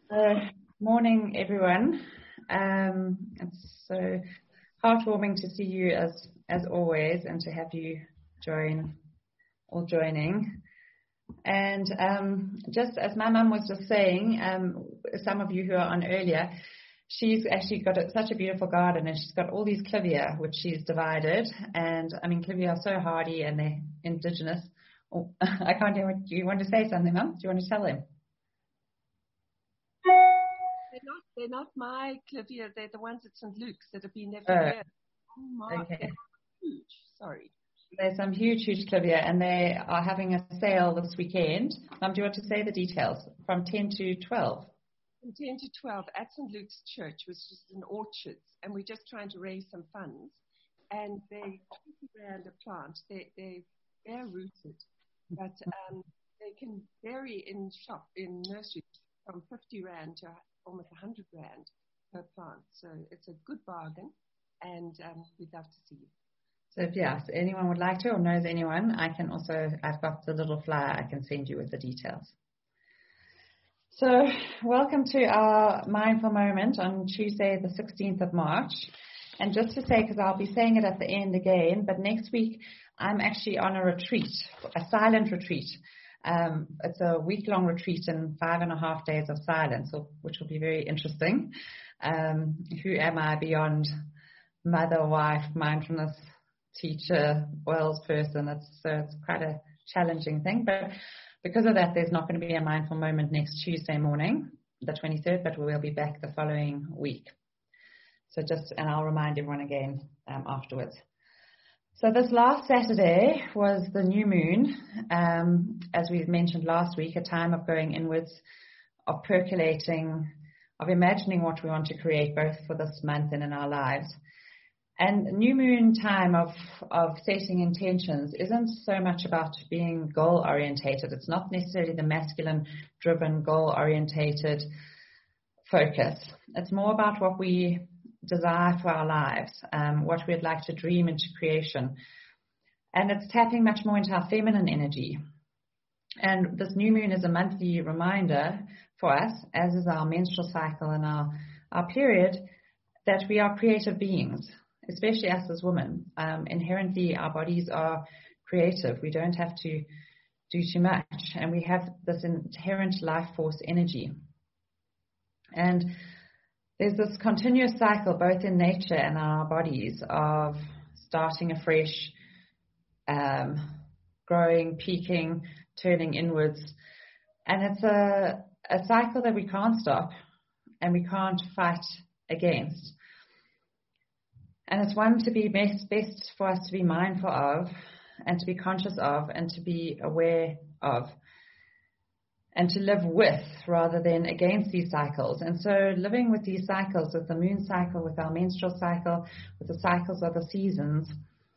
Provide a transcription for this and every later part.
Morning, everyone. It's so heartwarming to see you as always, and to have you joining. And just as my mum was just saying, some of you who are on earlier, she's actually got such a beautiful garden, and she's got all these clivia which she's divided. And I mean, clivia are so hardy, and they're indigenous. Oh, I can't hear. Do you want to say something, Mum? Do you want to tell him? They're not my clivia. They're the ones at St. Luke's that have been there for years. Oh my! Okay. They're huge. Sorry. There's some huge clivia, and they are having a sale this weekend. Mum, do you want to say the details? From 10 to 12. From 10 to 12 at St. Luke's Church, which is in Orchards, and we're just trying to raise some funds. And they're 20 rand a plant. They're rooted, but they can vary in nurseries from 50 rand to almost 100 rand per plant. So it's a good bargain, and we'd love to see you. So if anyone would like to or knows anyone, I've got the little flyer I can send you with the details. So welcome to our Mindful Moment on Tuesday the 16th of March. And just to say, because I'll be saying it at the end again, but next week I'm actually on a retreat, a silent retreat. It's a week-long retreat and 5.5 days of silence, which will be very interesting. Who am I beyond mother, wife, mindfulness teacher, oils person? It's quite a challenging thing. But because of that, there's not going to be a mindful moment next Tuesday morning, the 23rd, but we will be back the following week. So and I'll remind everyone again afterwards. So this last Saturday was the new moon, as we mentioned last week, a time of going inwards, of percolating, of imagining what we want to create both for this month and in our lives. And new moon time of setting intentions isn't so much about being goal-orientated. It's not necessarily the masculine-driven, goal-orientated focus. It's more about what we desire for our lives, what we'd like to dream into creation. And it's tapping much more into our feminine energy. And this new moon is a monthly reminder for us, as is our menstrual cycle and our period, that we are creative beings, especially us as women. Inherently, our bodies are creative. We don't have to do too much. And we have this inherent life force energy. And there's this continuous cycle, both in nature and our bodies, of starting afresh, growing, peaking, turning inwards. And it's a cycle that we can't stop and we can't fight against. And it's one to be best for us to be mindful of and to be conscious of and to be aware of, and to live with rather than against these cycles. And so living with these cycles, with the moon cycle, with our menstrual cycle, with the cycles of the seasons,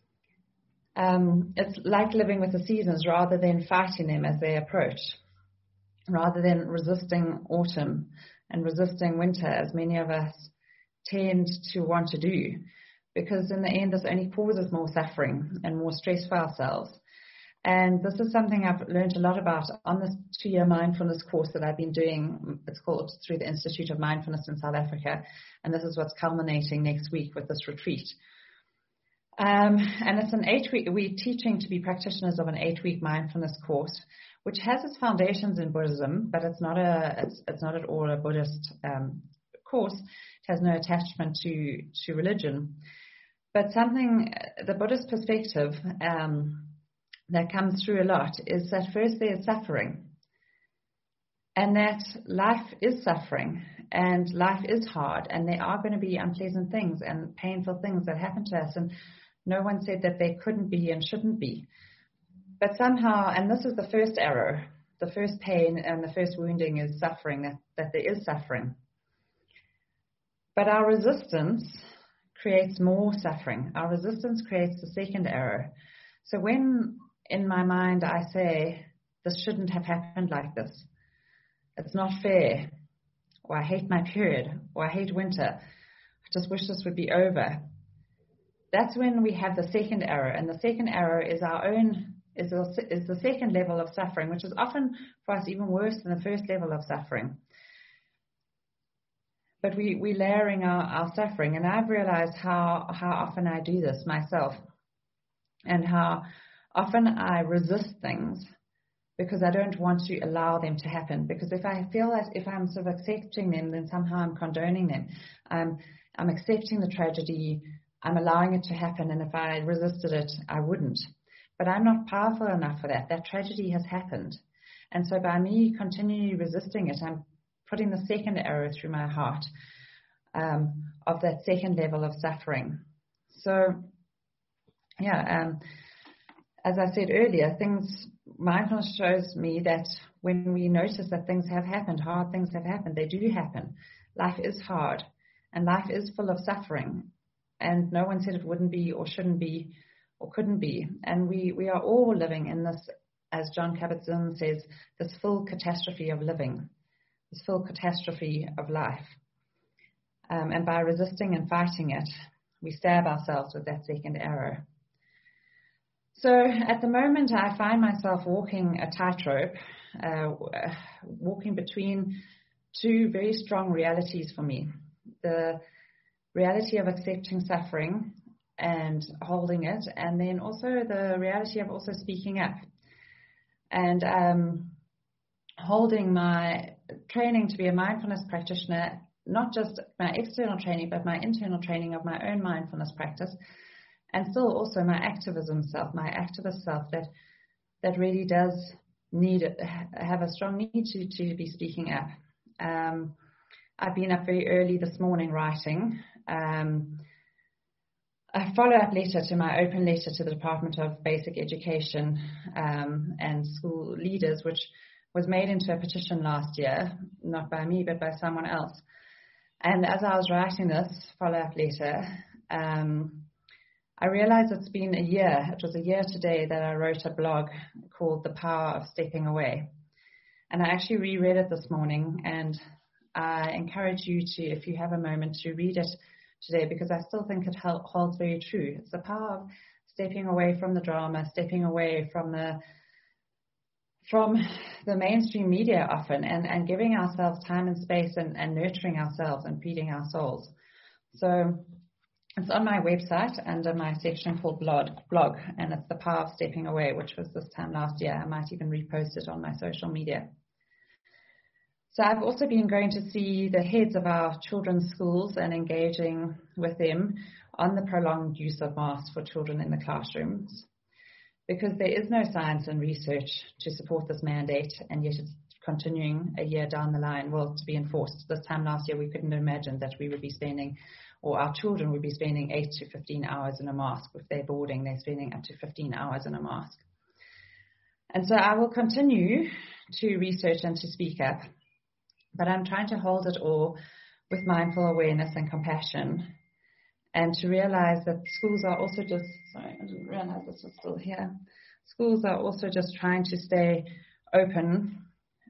it's like living with the seasons rather than fighting them as they approach, rather than resisting autumn and resisting winter, as many of us tend to want to do, because in the end this only causes more suffering and more stress for ourselves. And this is something I've learned a lot about on this 2-year mindfulness course that I've been doing. It's called through the Institute of Mindfulness in South Africa. And this is what's culminating next week with this retreat. And it's an 8-week, we're teaching to be practitioners of an 8-week mindfulness course, which has its foundations in Buddhism, but it's not at all a Buddhist course. It has no attachment to religion. But the Buddhist perspective, that comes through a lot is that first there is suffering, and that life is suffering and life is hard, and there are going to be unpleasant things and painful things that happen to us, and no one said that there couldn't be and shouldn't be. But somehow, and this is the first arrow, the first pain and the first wounding is suffering, that there is suffering. But our resistance creates more suffering. Our resistance creates the second arrow. So when in my mind I say, this shouldn't have happened like this, it's not fair, or I hate my period, or I hate winter, I just wish this would be over, that's when we have the second arrow. And the second arrow is the second level of suffering, which is often for us even worse than the first level of suffering. but we're layering our suffering. And I've realized how often I do this myself, and how often I resist things because I don't want to allow them to happen. Because if I feel that if I'm sort of accepting them, then somehow I'm condoning them. I'm accepting the tragedy, I'm allowing it to happen, and if I resisted it, I wouldn't. But I'm not powerful enough for that. That tragedy has happened. And so by me continually resisting it, I'm putting the second arrow through my heart of that second level of suffering. So, as I said earlier, mindfulness shows me that when we notice that things have happened, hard things have happened, they do happen. Life is hard, and life is full of suffering. And no one said it wouldn't be or shouldn't be or couldn't be. And we are all living in this, as Jon Kabat-Zinn says, this full catastrophe of living, this full catastrophe of life. And by resisting and fighting it, we stab ourselves with that second arrow. So at the moment, I find myself walking a tightrope, walking between two very strong realities for me. The reality of accepting suffering and holding it, and then also the reality of also speaking up. And holding my training to be a mindfulness practitioner, not just my external training, but my internal training of my own mindfulness practice, and still also my activism self, my activist self that really does have a strong need to be speaking up. I've been up very early this morning writing a follow-up letter to my open letter to the Department of Basic Education and school leaders, which was made into a petition last year, not by me, but by someone else. And as I was writing this follow-up letter, I realized it's been a year. It was a year today that I wrote a blog called The Power of Stepping Away. And I actually reread it this morning, and I encourage you to, if you have a moment, to read it today, because I still think it holds very true. It's the power of stepping away from the drama, stepping away from the mainstream media often, and giving ourselves time and space and nurturing ourselves and feeding our souls. So it's on my website under my section called blog, and it's The Power of Stepping Away, which was this time last year. I might even repost it on my social media. So I've also been going to see the heads of our children's schools and engaging with them on the prolonged use of masks for children in the classrooms, because there is no science and research to support this mandate, and yet it's continuing a year down the line, to be enforced. This time last year, we couldn't imagine that we would be spending, or our children would be spending 8 to 15 hours in a mask. If they're boarding, they're spending up to 15 hours in a mask. And so I will continue to research and to speak up, but I'm trying to hold it all with mindful awareness and compassion, and to realize that schools are also just, sorry, I didn't realize this was still here. Schools are also just trying to stay open,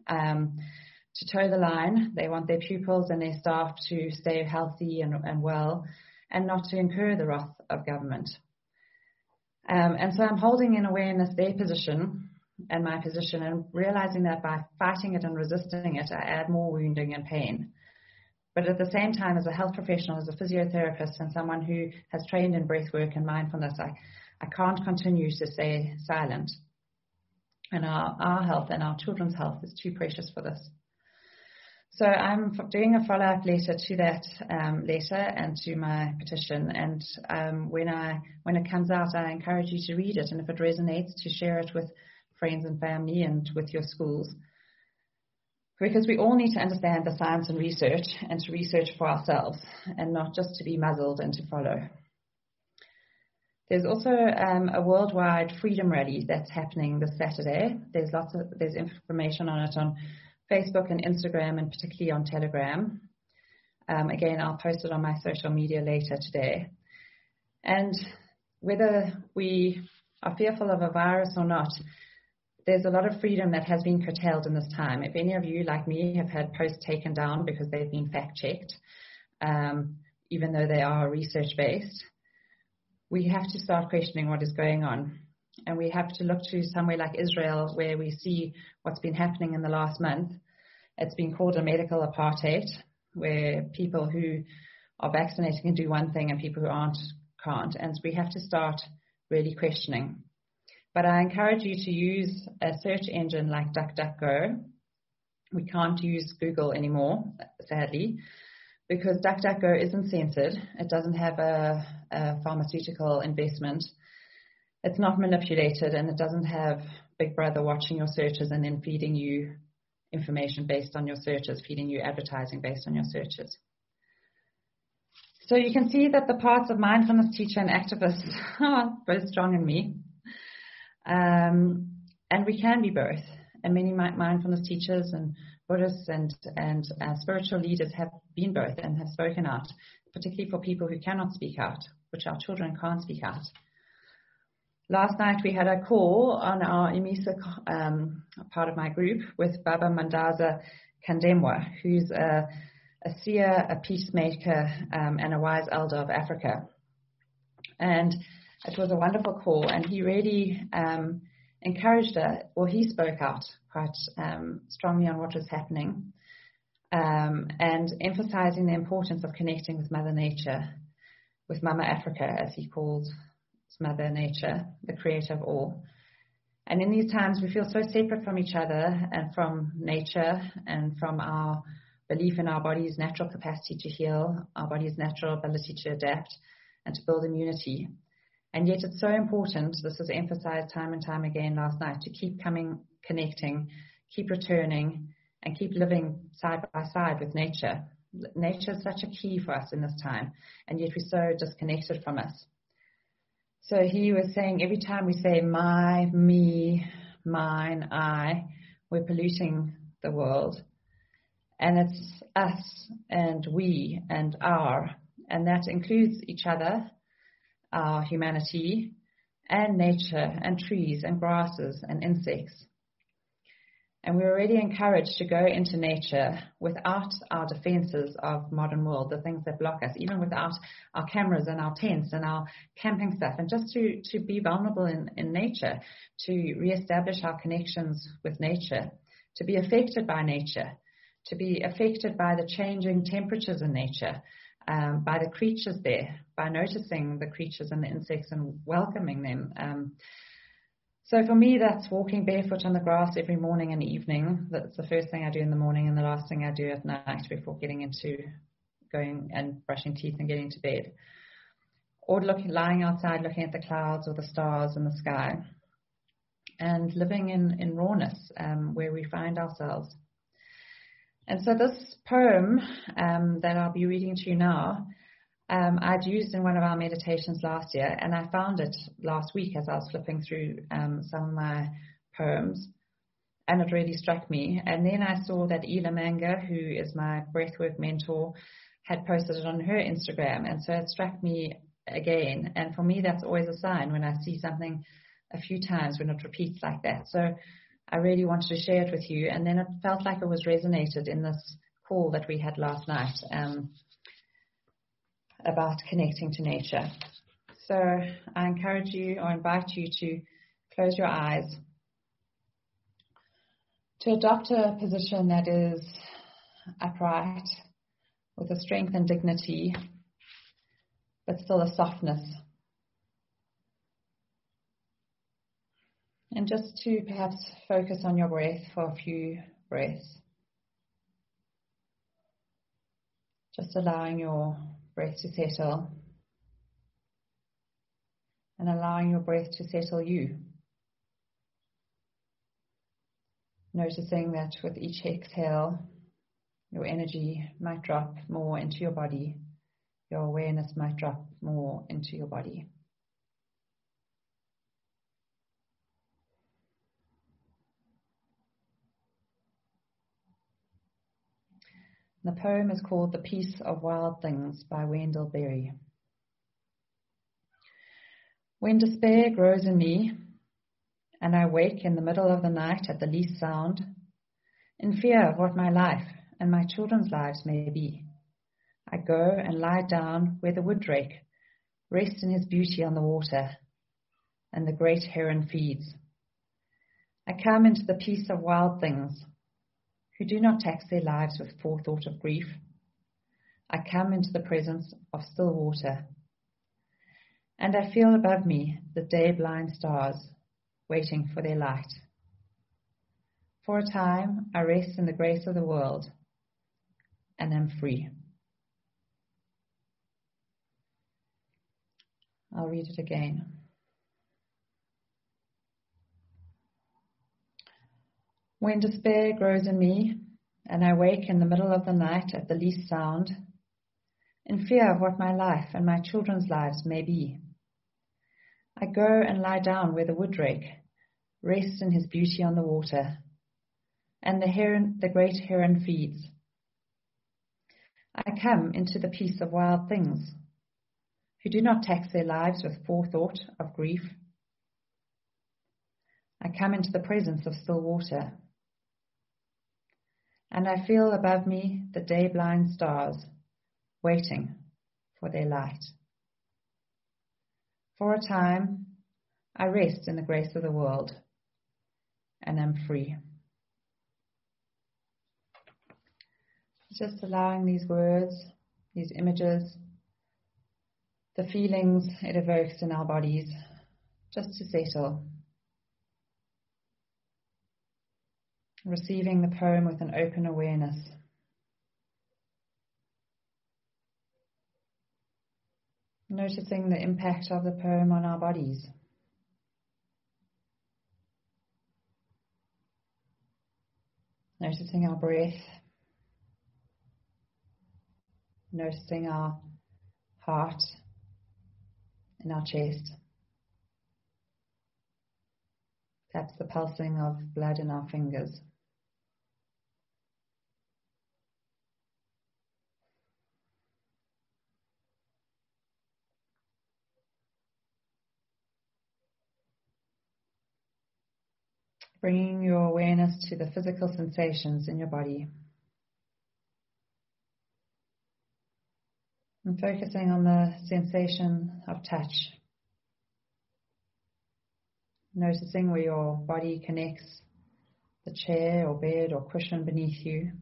to toe the line. They want their pupils and their staff to stay healthy and well, and not to incur the wrath of government. And so I'm holding in awareness their position and my position, and realizing that by fighting it and resisting it, I add more wounding and pain. But at the same time, as a health professional, as a physiotherapist, and someone who has trained in breathwork and mindfulness, I can't continue to stay silent. And our health and our children's health is too precious for this. So I'm doing a follow-up letter to that letter and to my petition. And when it comes out, I encourage you to read it. And if it resonates, to share it with friends and family and with your schools. Because we all need to understand the science and research, and to research for ourselves, and not just to be muzzled and to follow. There's also a worldwide freedom rally that's happening this Saturday. There's information on it on Facebook and Instagram, and particularly on Telegram. Again, I'll post it on my social media later today. And whether we are fearful of a virus or not, there's a lot of freedom that has been curtailed in this time. If any of you, like me, have had posts taken down because they've been fact-checked, even though they are research-based, we have to start questioning what is going on. And we have to look to somewhere like Israel, where we see what's been happening in the last month. It's been called a medical apartheid. where people who are vaccinated can do one thing and people who aren't can't. And we have to start really questioning. But I encourage you to use a search engine like DuckDuckGo. We can't use Google anymore, sadly, because DuckDuckGo isn't censored. It doesn't have a pharmaceutical investment. It's not manipulated, and it doesn't have Big Brother watching your searches and then feeding you information based on your searches, feeding you advertising based on your searches. So you can see that the parts of mindfulness teacher and activist are both strong in me. And we can be both. And many mindfulness teachers and Buddhists and spiritual leaders have been both and have spoken out, particularly for people who cannot speak out, which our children can't speak out. Last night we had a call on our IMISA part of my group with Baba Mandaza Kandemwa, who's a seer, a peacemaker, and a wise elder of Africa. And it was a wonderful call, and he really encouraged her. Well, he spoke out quite strongly on what was happening and emphasizing the importance of connecting with Mother Nature, with Mama Africa, as he called Mother Nature, the creator of all. And in these times, we feel so separate from each other and from nature and from our belief in our body's natural capacity to heal, our body's natural ability to adapt and to build immunity. And yet it's so important, this was emphasized time and time again last night, to keep connecting, keep returning, and keep living side by side with nature. Nature is such a key for us in this time, and yet we're so disconnected from it. So he was saying every time we say my, me, mine, I, we're polluting the world. And it's us and we and our, and that includes each other, our humanity, and nature, and trees, and grasses, and insects. And we're already encouraged to go into nature without our defenses of modern world, the things that block us, even without our cameras and our tents and our camping stuff, and just to be vulnerable in nature, to reestablish our connections with nature, to be affected by nature, to be affected by the changing temperatures in nature, by the creatures there, by noticing the creatures and the insects and welcoming them. So for me, that's walking barefoot on the grass every morning and evening. That's the first thing I do in the morning and the last thing I do at night before getting into going and brushing teeth and getting to bed. Or lying outside looking at the clouds or the stars in the sky. And living in rawness, where we find ourselves. And so this poem that I'll be reading to you now, I'd used in one of our meditations last year, and I found it last week as I was flipping through some of my poems, and it really struck me. And then I saw that Ela Manga, who is my breathwork mentor, had posted it on her Instagram, and so it struck me again. And for me, that's always a sign when I see something a few times when it repeats like that. So I really wanted to share it with you, and then it felt like it was resonated in this call that we had last night about connecting to nature. So I encourage you or invite you to close your eyes, to adopt a position that is upright, with a strength and dignity, but still a softness. And just to perhaps focus on your breath for a few breaths. Just allowing your breath to settle. And allowing your breath to settle you. Noticing that with each exhale, your energy might drop more into your body. Your awareness might drop more into your body. The poem is called The Peace of Wild Things by Wendell Berry. When despair grows in me, and I wake in the middle of the night at the least sound, in fear of what my life and my children's lives may be, I go and lie down where the wood drake rests in his beauty on the water, and the great heron feeds. I come into the peace of wild things, who do not tax their lives with forethought of grief, I come into the presence of still water, and I feel above me the day-blind stars waiting for their light. For a time, I rest in the grace of the world and am free. I'll read it again. When despair grows in me, and I wake in the middle of the night at the least sound, in fear of what my life and my children's lives may be, I go and lie down where the wooddrake rests in his beauty on the water, and the great heron feeds. I come into the peace of wild things, who do not tax their lives with forethought of grief. I come into the presence of still water, and I feel above me the day-blind stars waiting for their light. For a time, I rest in the grace of the world and am free. Just allowing these words, these images, the feelings it evokes in our bodies, just to settle. Receiving the poem with an open awareness. Noticing the impact of the poem on our bodies. Noticing our breath. Noticing our heart in our chest. Perhaps the pulsing of blood in our fingers. Bringing your awareness to the physical sensations in your body. And focusing on the sensation of touch. Noticing where your body connects the chair or bed or cushion beneath you.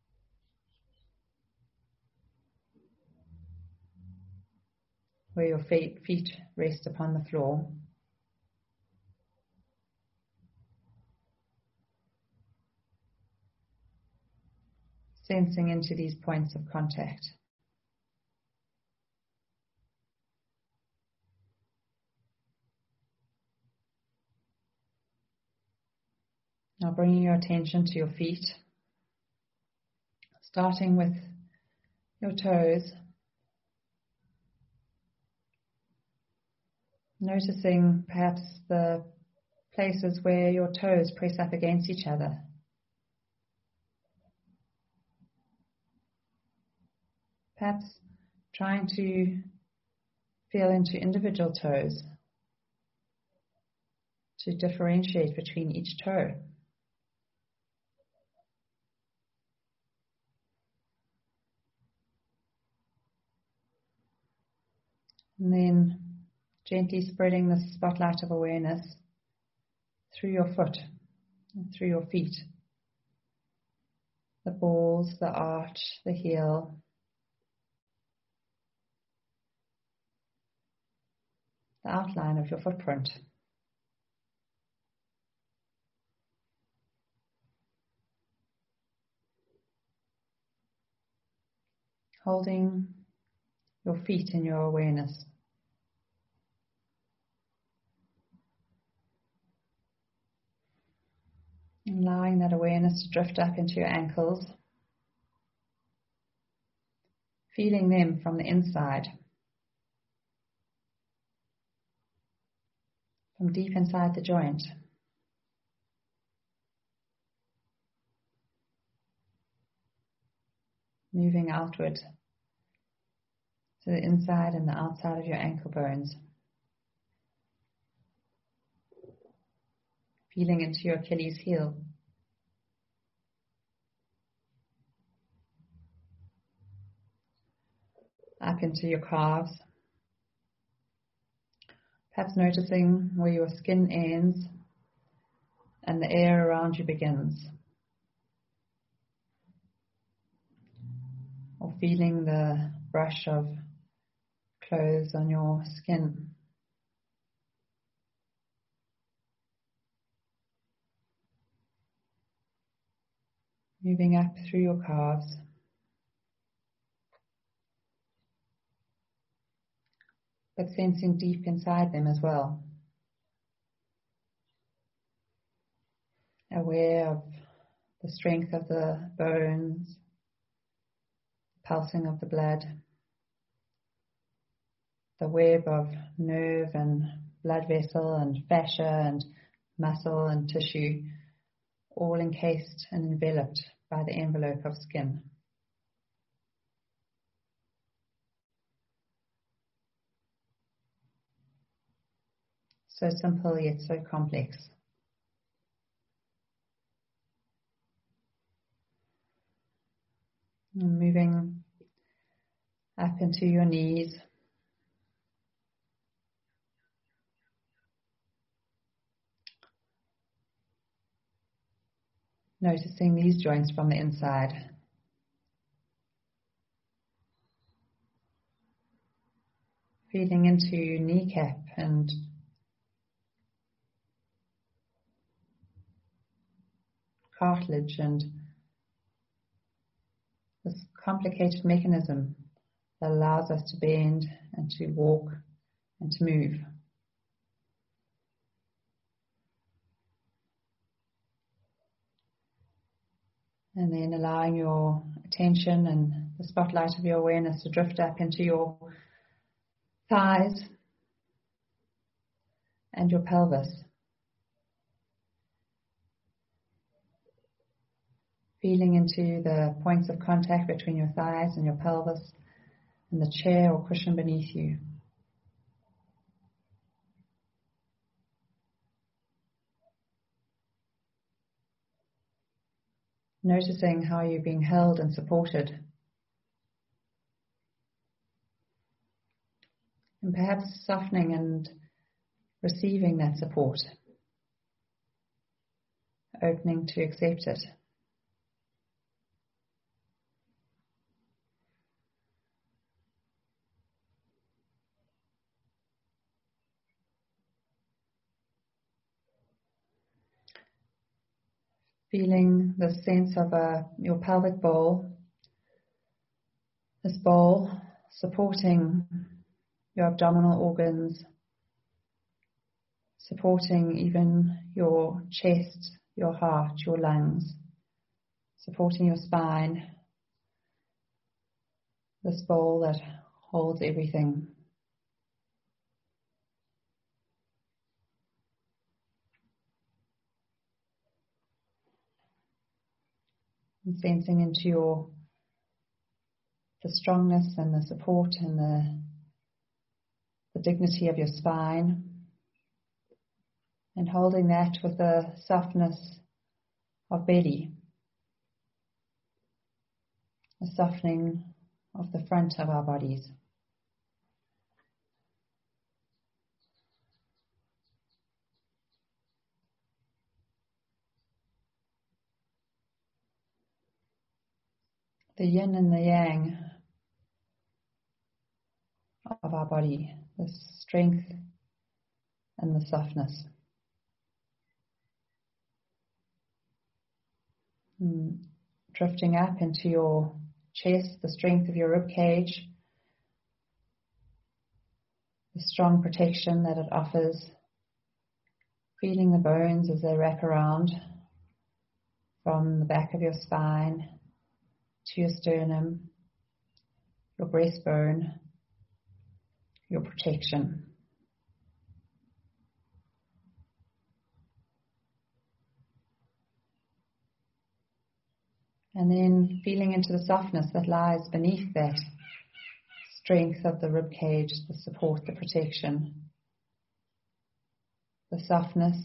Where your feet rest upon the floor. Sensing into these points of contact. Now bringing your attention to your feet, starting with your toes, noticing perhaps the places where your toes press up against each other. Perhaps trying to feel into individual toes, to differentiate between each toe. And then gently spreading the spotlight of awareness through your foot and through your feet. The balls, the arch, the heel. The outline of your footprint. Holding your feet in your awareness. Allowing that awareness to drift up into your ankles. Feeling them from the inside. From deep inside the joint. Moving outward to the inside and the outside of your ankle bones. Feeling into your Achilles heel. Up into your calves. Perhaps noticing where your skin ends and the air around you begins. or feeling the brush of clothes on your skin. Moving up through your calves. But sensing deep inside them as well. Aware of the strength of the bones, pulsing of the blood, the web of nerve and blood vessel and fascia and muscle and tissue, all encased and enveloped by the envelope of skin. So simple yet so complex. And moving up into your knees. Noticing these joints from the inside. Feeling into kneecap and cartilage and this complicated mechanism that allows us to bend and to walk and to move. And then allowing your attention and the spotlight of your awareness to drift up into your thighs and your pelvis. Feeling into the points of contact between your thighs and your pelvis and the chair or cushion beneath you. Noticing how you're being held and supported. And perhaps softening and receiving that support. Opening to accept it. Feeling the sense of your pelvic bowl, this bowl supporting your abdominal organs, supporting even your chest, your heart, your lungs, supporting your spine, this bowl that holds everything. And sensing into the strongness and the support and the dignity of your spine, and holding that with the softness of belly, a softening of the front of our bodies. The yin and the yang of our body, the strength and the softness. Drifting up into your chest, the strength of your rib cage, the strong protection that it offers, feeling the bones as they wrap around from the back of your spine to your sternum, your breastbone, your protection. And then feeling into the softness that lies beneath that strength of the rib cage, the support, the protection, the softness,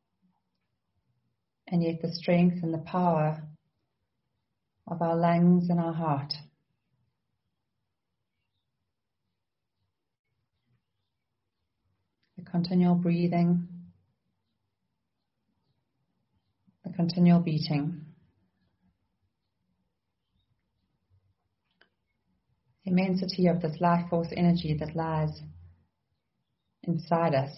and yet the strength and the power of our lungs and our heart. The continual breathing, the continual beating. the immensity of this life force energy that lies inside us.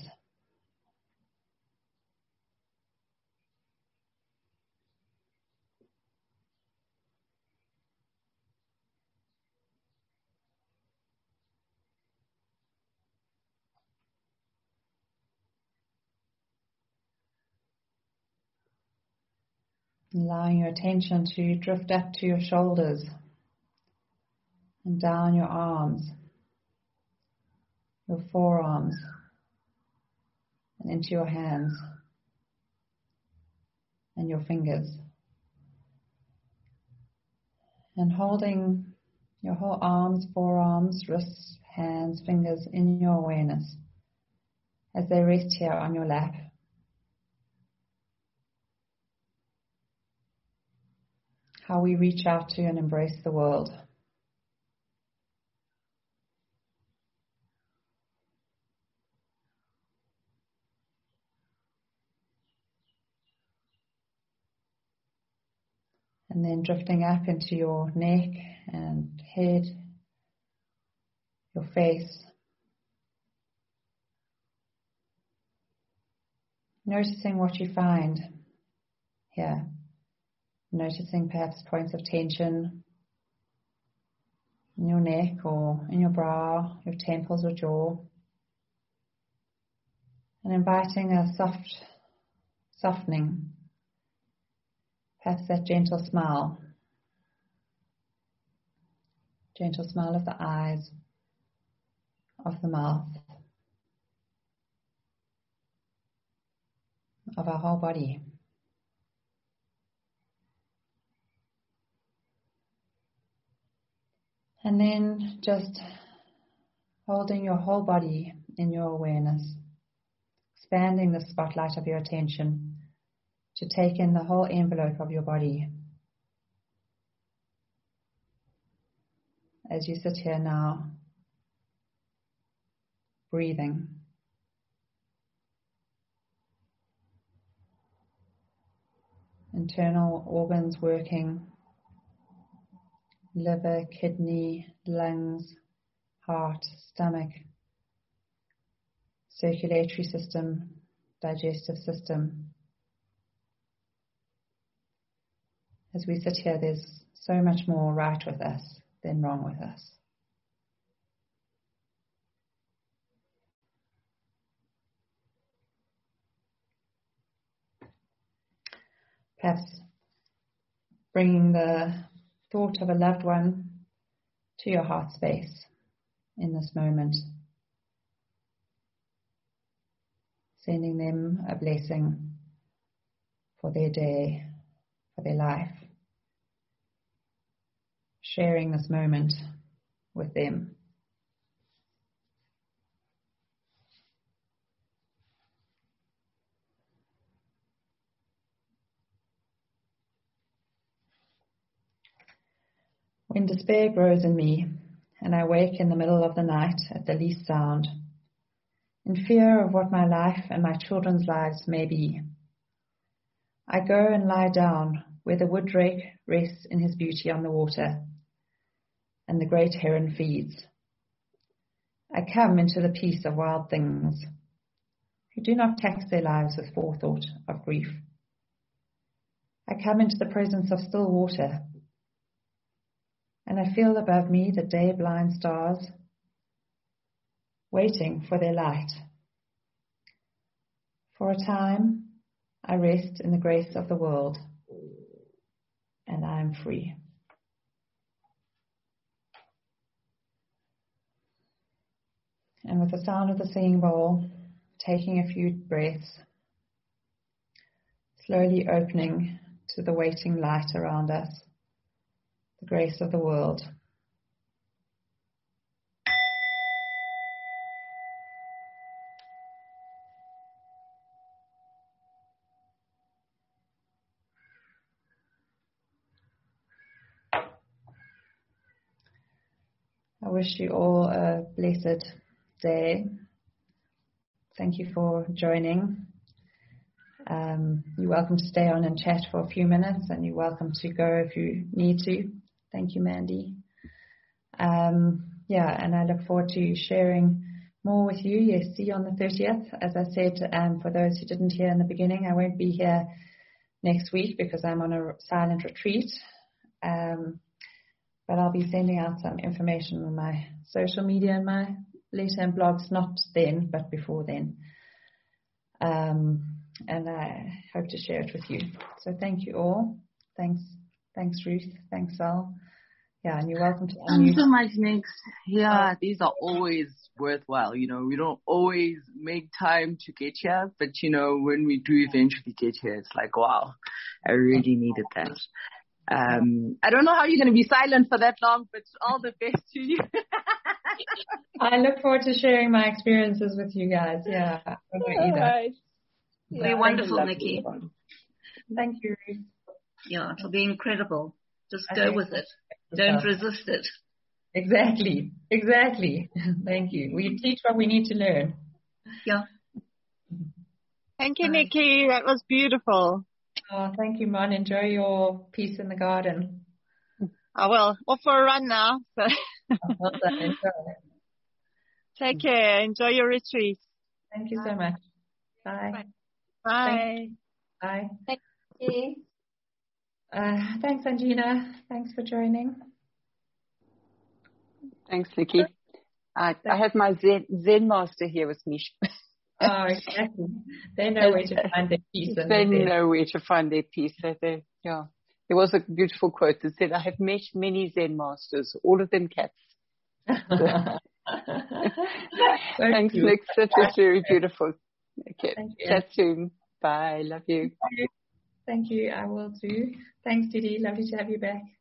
Allowing your attention to drift up to your shoulders and down your arms, your forearms, and into your hands and your fingers. And holding your whole arms, forearms, wrists, hands, fingers in your awareness as they rest here on your lap. How we reach out to and embrace the world. And then drifting up into your neck and head, your face. Noticing what you find here. Noticing perhaps points of tension in your neck or in your brow, your temples or jaw. And inviting a softening, perhaps that gentle smile of the eyes, of the mouth, of our whole body. And then just holding your whole body in your awareness, expanding the spotlight of your attention to take in the whole envelope of your body. As you sit here now, breathing. Internal organs working. Liver, kidney, lungs, heart, stomach, circulatory system, digestive system. As we sit here, there's so much more right with us than wrong with us. Perhaps bringing the thought of a loved one to your heart space in this moment. Sending them a blessing for their day, for their life. Sharing this moment with them. When despair grows in me, and I wake in the middle of the night at the least sound, in fear of what my life and my children's lives may be, I go and lie down where the wood drake rests in his beauty on the water, and the great heron feeds. I come into the peace of wild things, who do not tax their lives with forethought of grief. I come into the presence of still water, and I feel above me the day-blind stars, waiting for their light. For a time, I rest in the grace of the world, and I am free. And with the sound of the singing bowl, taking a few breaths, slowly opening to the waiting light around us, the grace of the world. I wish you all a blessed day. Thank you for joining. You're welcome to stay on and chat for a few minutes, and you're welcome to go if you need to. Thank you, Mandy. And I look forward to sharing more with you. Yes, see you on the 30th. As I said, for those who didn't hear in the beginning, I won't be here next week because I'm on a silent retreat. But I'll be sending out some information on my social media and my letter and blogs, not then, but before then. And I hope to share it with you. So thank you all. Thanks, Ruth. Thanks, Al. Yeah, and you're welcome to unmute. Thanks so much, Nix. Yeah, these are always worthwhile. We don't always make time to get here, but when we do eventually get here, it's like, wow, I really needed that. I don't know how you're going to be silent for that long, but all the best to you. I look forward to sharing my experiences with you guys. Yeah. All right. It'll be wonderful, Nikki. Thank you, Ruth. Yeah, it'll be incredible. Just go with it. Don't resist it. Exactly. Thank you. We teach what we need to learn. Yeah. Thank you, Nikki. That was beautiful. Oh, thank you, Mon. Enjoy your peace in the garden. I will. Off for a run now. So. Well done. Enjoy. Take care. Enjoy your retreat. Thank you so much. Bye. Bye. Bye. Thank you. Thanks, Angina. Thanks for joining. Thanks, Nikki. I have my Zen master here with me. Oh, exactly. They know where to find their peace. They know where to find their peace. There was a beautiful quote that said, I have met many Zen masters, all of them cats. Thanks, Nick. That was very beautiful. Okay. Chat soon. Bye. Love you. Thank you. I will too. Thanks, Didi. Lovely to have you back.